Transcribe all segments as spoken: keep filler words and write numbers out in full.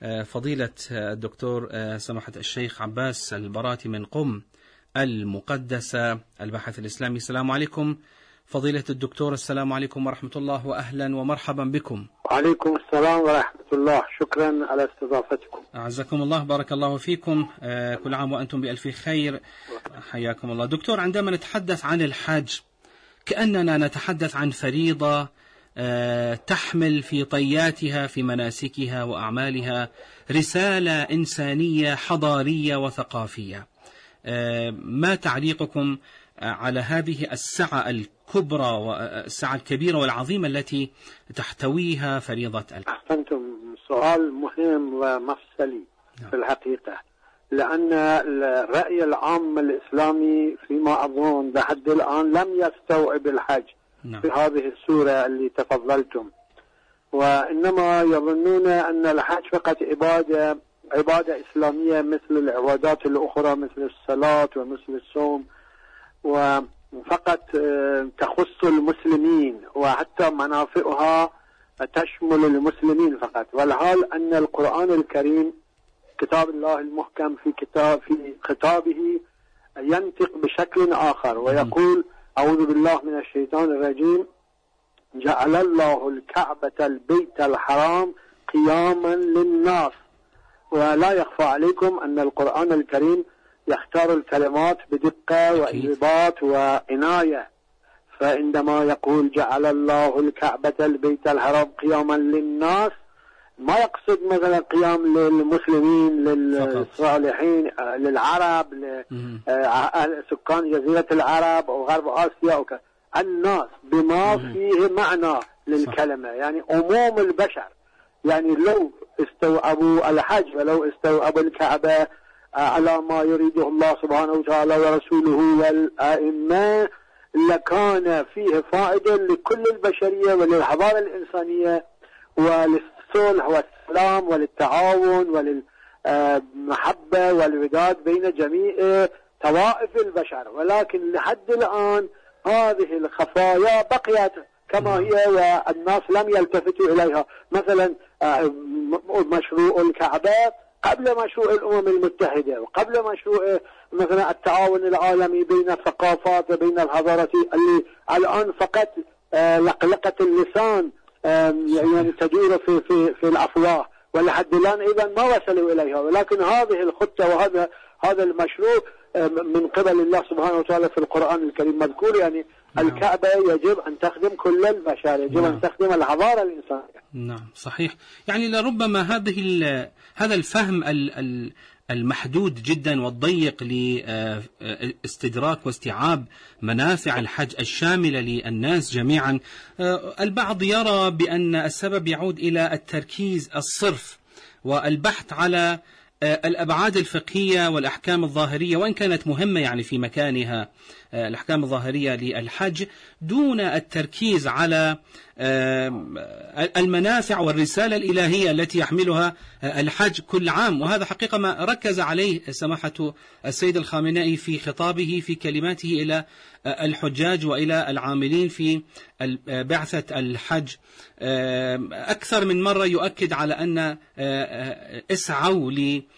فضيلة الدكتور سماحة الشيخ عباس البراتي من قم المقدسة الباحث الإسلامي. السلام عليكم فضيلة الدكتور. السلام عليكم ورحمة الله، وأهلا ومرحبا بكم. وعليكم السلام ورحمة الله، شكرا على استضافتكم. أعزكم الله، بارك الله فيكم، كل عام وأنتم بألف خير، حياكم الله. دكتور، عندما نتحدث عن الحج كأننا نتحدث عن فريضة تحمل في طياتها في مناسكها وأعمالها رسالة إنسانية حضارية وثقافية. ما تعليقكم على هذه السعة الكبرى والسعة الكبيرة والعظيمة التي تحتويها فريضة الحج؟ أحسنتم، سؤال مهم ومفصلي في الحقيقة، لأن الرأي العام الإسلامي فيما أظن لحد الآن لم يستوعب الحج نعم. في هذه السورة اللي تفضلتم، وإنما يظنون أن الحج فقط عبادة عبادة إسلامية مثل العبادات الأخرى، مثل الصلاة ومثل الصوم، وفقط تخص المسلمين، وحتى منافعها تشمل المسلمين فقط. والحال أن القرآن الكريم كتاب الله المحكم في كتاب في خطابه ينطق بشكل آخر ويقول: أعوذ بالله من الشيطان الرجيم، جعل الله الكعبة البيت الحرام قياما للناس. ولا يخفى عليكم أن القرآن الكريم يختار الكلمات بدقة وإنضباط وعناية، فعندما يقول جعل الله الكعبة البيت الحرام قياما للناس ما يقصد مثلا قيام للمسلمين للصالحين للعرب لسكان جزيرة العرب أو غرب آسيا أو ك... الناس بما فيه معنى للكلمة، يعني عموم البشر. يعني لو استوعبوا الحج ولو استوعبوا الكعبة على ما يريده الله سبحانه وتعالى ورسوله والأئمة لكان فيه فائدة لكل البشرية وللحضارة الإنسانية وللصلح والسلام وللتعاون وللمحبة والوداد بين جميع طوائف البشر. ولكن لحد الآن هذه الخفايا بقيت كما هي والناس لم يلتفتوا إليها. مثلا مشروع الكعبة قبل مشروع الأمم المتحدة وقبل مشروع مثلا التعاون العالمي بين الثقافات وبين الحضارات اللي الآن فقط لقلقة اللسان يعني تدور في في في الأفواه، ولحد الآن إذا ما وصلوا إليها. ولكن هذه الخطة وهذا هذا المشروع من قبل الله سبحانه وتعالى في القرآن الكريم مذكور. يعني نعم. الكعبة يجب أن تخدم كل البشر، يجب نعم. أن تخدم الحضارة الإنسانية. نعم صحيح. يعني لربما هذه هذا الفهم المحدود جدا والضيق لاستدراك واستيعاب منافع الحج الشاملة للناس جميعا، البعض يرى بأن السبب يعود إلى التركيز الصرف والبحث على الأبعاد الفقهية والأحكام الظاهرية، وإن كانت مهمة يعني في مكانها الأحكام الظاهرية للحج، دون التركيز على المنافع والرسالة الإلهية التي يحملها الحج كل عام. وهذا حقيقة ما ركز عليه سماحة السيد الخامنئي في خطابه في كلماته إلى الحجاج وإلى العاملين في بعثة الحج. أكثر من مرة يؤكد على أن اسعوا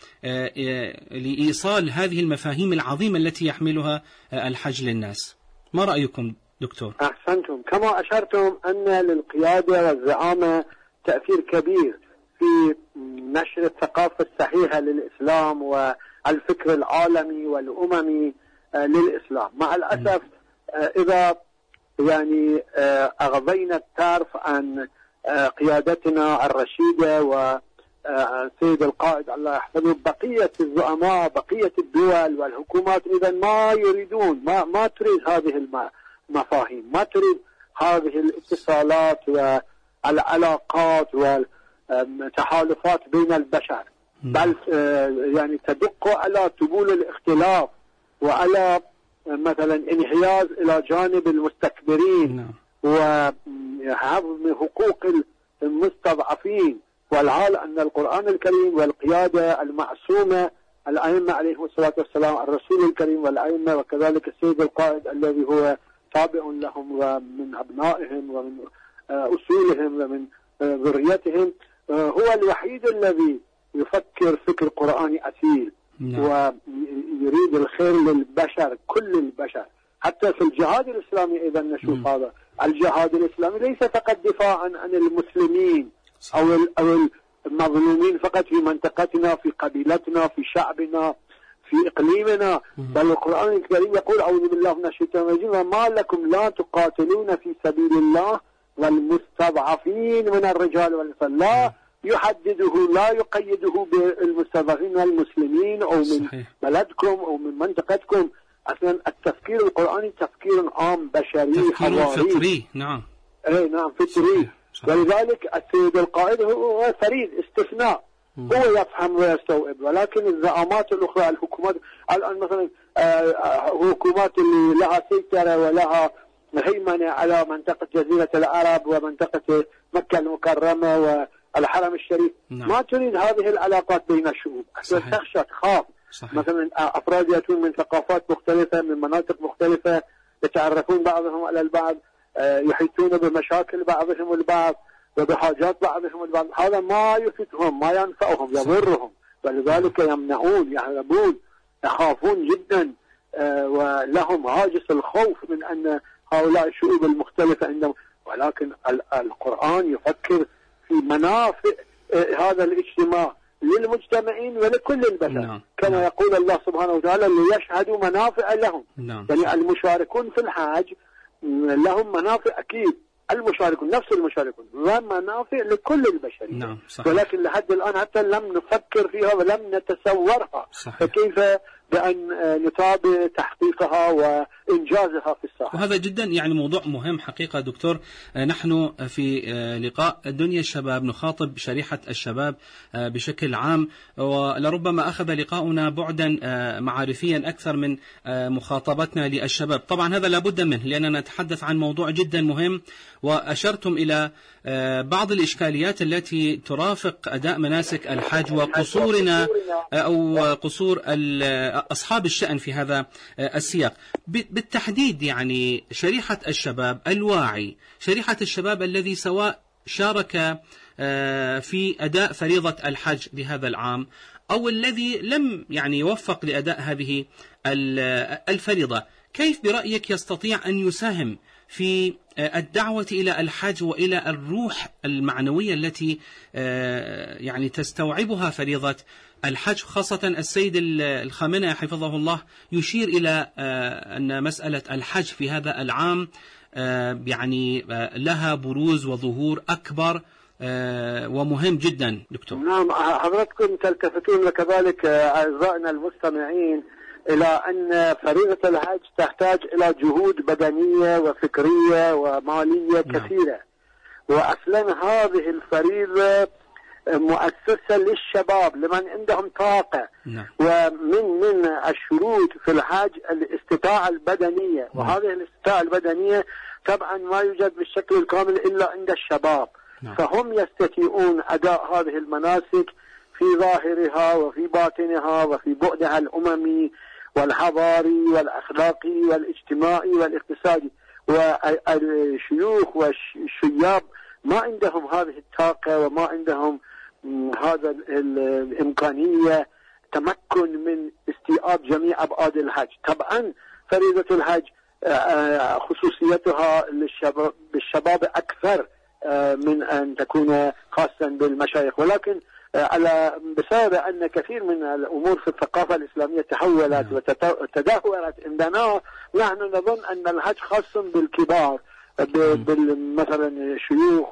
لإيصال هذه المفاهيم العظيمة التي يحملها الحج للناس. ما رأيكم دكتور؟ أحسنتم. كما أشرتم أن للقيادة والزعامة تأثير كبير في نشر الثقافة الصحيحة للإسلام والفكر العالمي والأممي للإسلام. مع الأسف إذا يعني أغضينا الطرف عن قيادتنا الرشيدة وسيد القائد الله يحفظه، بقية الزعماء بقية الدول والحكومات إذا ما يريدون ما ما تريد هذه المفاهيم، ما تريد هذه الاتصالات والعلاقات والتحالفات بين البشر، بل يعني تدق على طبول الاختلاف وعلى مثلا انحياز إلى جانب المستكبرين وهضم حقوق المستضعفين. والحال أن القرآن الكريم والقيادة المعصومة الأئمة عليهم الصلاة والسلام، الرسول الكريم والأئمة وكذلك السيد القائد الذي هو تابع لهم ومن أبنائهم ومن أصولهم ومن ذريتهم، هو الوحيد الذي يفكر فكر قرآني أصيل، نعم. ويريد الخير للبشر، كل البشر، حتى في الجهاد الإسلامي إذا نشوف م. هذا الجهاد الإسلامي ليس فقط دفاعا عن المسلمين أو أو المظلومين فقط في منطقتنا، في قبيلتنا، في شعبنا، في إقليمنا، بل القرآن الكريم يقول أعوذ بالله من الشيطان الرجيم: ما لكم لا تقاتلون في سبيل الله والمستضعفين من الرجال والنساء. لا يحدده، لا يقيده بالمستضعفين من المسلمين أو من صحيح. بلدكم أو من منطقتكم. أصلا التفكير القرآني تفكير عام بشري تفكير فطري. نعم اي نعم فطري. ولذلك السيد القائد هو فريد استثناء، مم. هو يفهم ويستوعب. ولكن الزعامات الأخرى، الحكومات الآن مثلا حكومات اللي لها سيطرة ولها هيمنة على منطقة جزيرة العرب ومنطقة مكة المكرمة والحرم الشريف، نعم. ما تريد هذه العلاقات بين الشعوب، تخشى تخاف. صحيح. مثلا أفراد يأتون من ثقافات مختلفة، من مناطق مختلفة، يتعرفون بعضهم على البعض، يحيطون بمشاكل بعضهم البعض وبحاجات بعضهم البعض. هذا ما يفيدهم، ما ينفعهم، يضرهم، ولذلك يمنعون، يهربون، يخافون جدا، ولهم هاجس الخوف من أن هؤلاء الشعوب المختلفة عندهم. ولكن القرآن يفكر في منافع هذا الاجتماع للمجتمعين ولكل البشر، نعم. كما نعم. يقول الله سبحانه وتعالى: ليشهدوا منافع لهم، نعم. يعني المشاركون في الحج لهم منافع أكيد، المشاركون نفس المشاركون ومنافع لكل البشر، نعم. ولكن لحد الآن حتى لم نفكر فيها ولم نتصورها، صحيح. فكيف بأن نتابع تحقيقها وإنجازها في الساحة. وهذا جدا يعني موضوع مهم حقيقة دكتور. نحن في لقاء دنيا الشباب نخاطب شريحة الشباب بشكل عام، ولربما أخذ لقاؤنا بعدا معارفيا أكثر من مخاطبتنا للشباب. طبعا هذا لابد منه لأننا نتحدث عن موضوع جدا مهم، وأشرتم إلى بعض الإشكاليات التي ترافق أداء مناسك الحج وقصورنا أو قصور أصحاب الشأن في هذا السياق بالتحديد. يعني شريحة الشباب الواعي، شريحة الشباب الذي سواء شارك في أداء فريضة الحج لهذا العام أو الذي لم يعني يوفق لأداء هذه الفريضة، كيف برأيك يستطيع أن يساهم في الدعوة إلى الحج وإلى الروح المعنوية التي يعني تستوعبها فريضة الحج؟ خاصة السيد الخامنئي حفظه الله يشير إلى أن مسألة الحج في هذا العام يعني لها بروز وظهور أكبر ومهم جدا. دكتور، نعم، حضرتكم تلتفتون كذلك أعزائنا المستمعين إلى أن فريضة الحج تحتاج إلى جهود بدنية وفكرية ومالية كثيرة، وأصلا هذه الفريضة مؤسسة للشباب لمن عندهم طاقة، ومن من الشروط في الحج الاستطاعة البدنية، وهذه الاستطاعة البدنية طبعا ما يوجد بالشكل الكامل إلا عند الشباب، فهم يستطيعون أداء هذه المناسك في ظاهرها وفي باطنها وفي بعدها الأممي والحضاري والأخلاقي والاجتماعي والاقتصادي. والشيوخ والشياب ما عندهم هذه الطاقة وما عندهم هذا الإمكانية تمكن من استيعاب جميع أبعاد الحج. طبعا فريضة الحج خصوصيتها للشباب بالشباب أكثر من أن تكون خاصا بالمشايخ، ولكن على بسبب أن كثير من الأمور في الثقافة الإسلامية تحولت وتدهورت عندنا، نحن نظن أن الحج خاص بالكبار، مثلا الشيوخ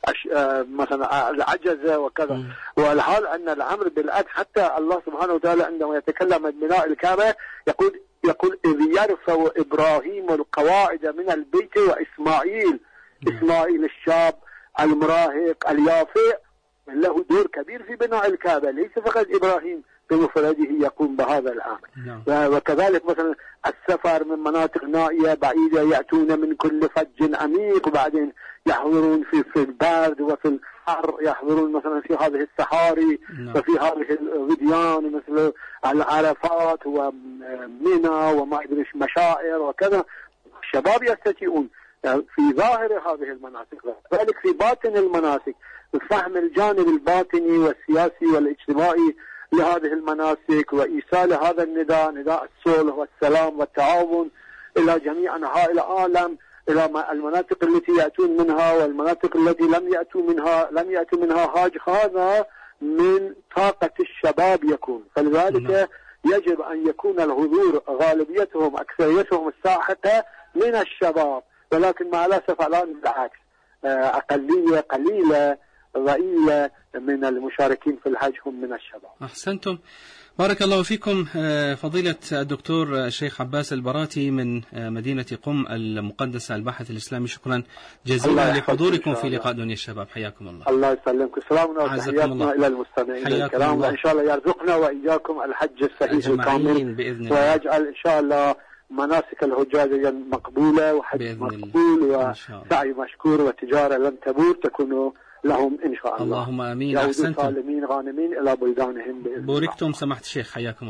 ومثلا العجزة وكذا. والحال أن الأمر بالعكس، حتى الله سبحانه وتعالى عندما يتكلم عن بناء الكعبة يقول يقول إذ يرفع إبراهيم القواعد من البيت وإسماعيل، إسماعيل الشاب المراهق اليافع له دور كبير في بناء الكعبة، ليس فقط إبراهيم بمفرده يقوم بهذا الأمر. وكذلك مثلا السفر من مناطق نائية بعيدة يأتون من كل فج عميق، وبعدين يحضرون في في البرد وفي الحر، يحضرون مثلا في هذه الصحاري وفي هذه الغديان مثل العرفات ومنى وما أدري مشاعر وكذا. الشباب يستطيعون في ظاهر هذه المناسك، ذلك في باطن المناسك فهم الجانب الباطني والسياسي والاجتماعي لهذه المناسك، وإيصال هذا النداء، نداء الصلح والسلام والتعاون إلى جميع أنحاء العالم، إلى المناطق التي يأتون منها والمناطق التي لم يأتوا منها لم يأتوا منها حاج. هذا من طاقة الشباب يكون، فلذلك يجب أن يكون الحضور غالبيتهم أكثريتهم الساحقة من الشباب، ولكن مع الأسف الآن بالعكس أقلية قليلة ضئيلة من المشاركين في الحج هم من الشباب. أحسنتم، بارك الله فيكم. فضيلة الدكتور الشيخ عباس البراتي من مدينة قم المقدسة الباحث الإسلامي، شكرا جزيلا لحضوركم في لقاء دنيا الشباب، حياكم الله. الله يسلمكم، سلامنا وتحياتنا إلى المستمعين الكرام، وإن شاء الله يرزقنا وإياكم الحج الصحيح الكامل، ويجعل إن شاء الله مناسك الحجاج مقبولة وحج مقبول وسعي مشكور وتجارة لن تبور تكون لهم إن شاء الله. اللهم آمين. يعودوا سالمين غانمين إلى بلدانهم بإذن الله. بوركتم سماحة الشيخ، حياكم.